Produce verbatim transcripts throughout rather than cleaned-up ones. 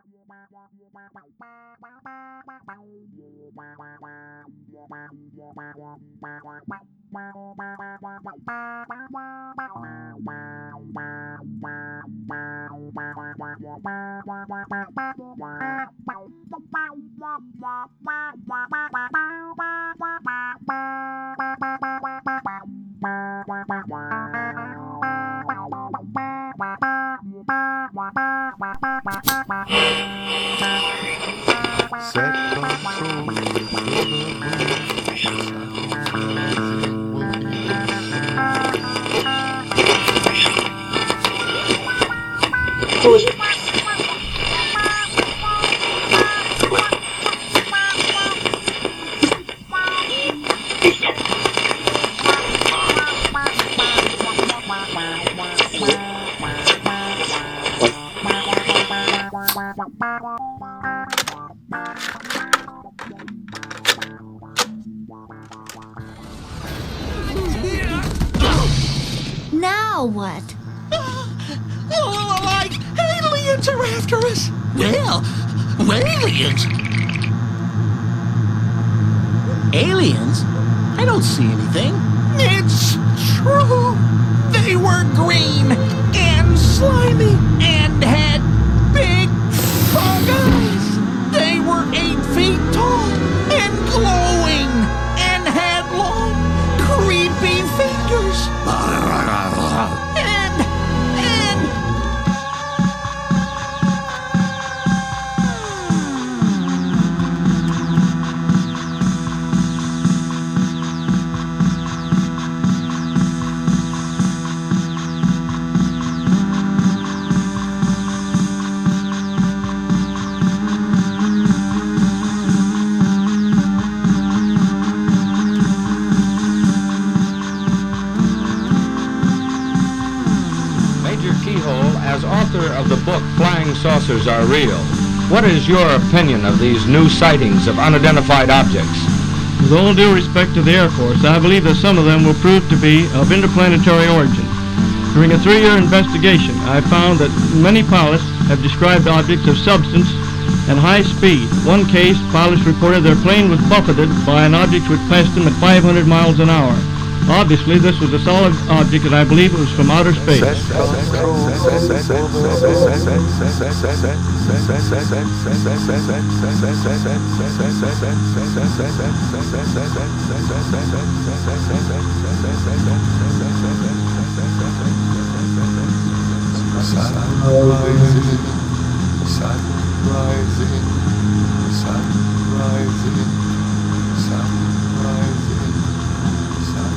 Set control to Now what? Oh, like aliens are after us. Well, aliens. Aliens? I don't see anything. It's true. They were green and slimy and had big bug eyes. They were eight feet tall and glowing and had long, creepy fingers. And, and... As author of the book Flying Saucers Are Real, what is your opinion of these new sightings of unidentified objects? With all due respect to the Air Force, I believe that some of them will prove to be of interplanetary origin. During a three-year investigation, I found that many pilots have described objects of substance and high speed. One case, pilots reported their plane was buffeted by an object which passed them at five hundred miles an hour. Obviously, this was a solid object, and I believe it was from outer space. sun rising, sun rising, sun rising, sun rising, sun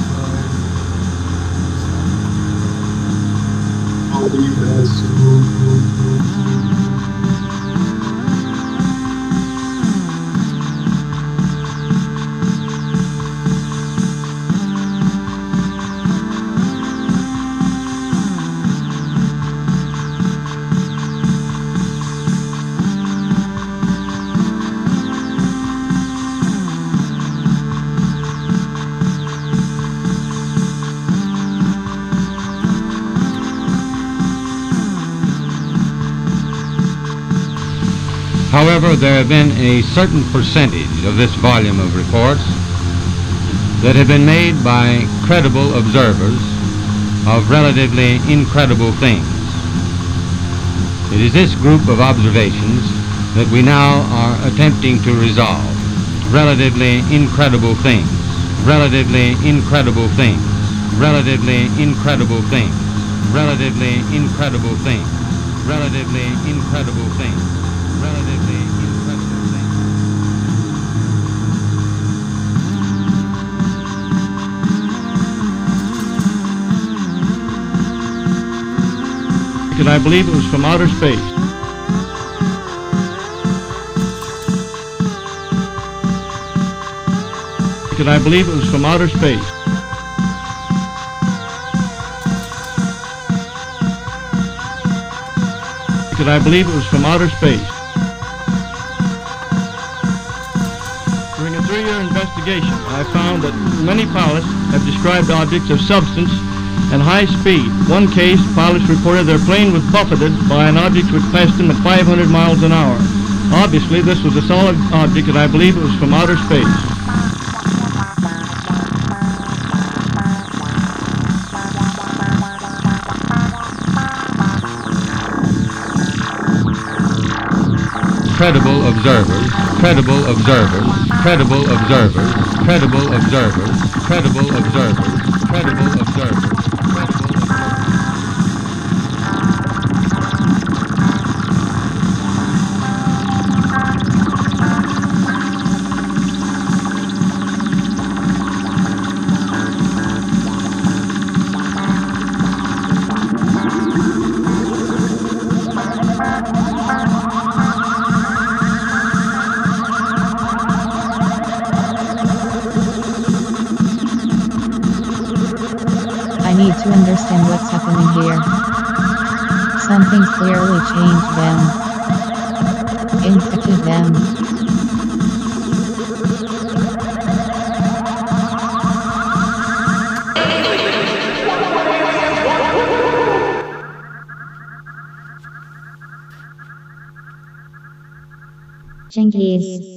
However, there have been a certain percentage of this volume of reports that have been made by credible observers of relatively incredible things. It is this group of observations that we now are attempting to resolve. Relatively incredible things. Relatively incredible things. Relatively incredible things. Relatively incredible things. Relatively incredible things. Relatively incredible things. And I believe it was from outer space. And I believe it was from outer space. And I believe it was from outer space. During a three-year investigation, I found that many pilots have described objects of substance and high speed. One case, pilots reported their plane was buffeted by an object which passed them at five hundred miles an hour. Obviously, this was a solid object, and I believe it was from outer space. Credible observers, credible observers, credible observers, credible observers, credible observers, credible observers, credible observers. I need to understand what's happening here. Something clearly changed them. Infected them. Jinkies.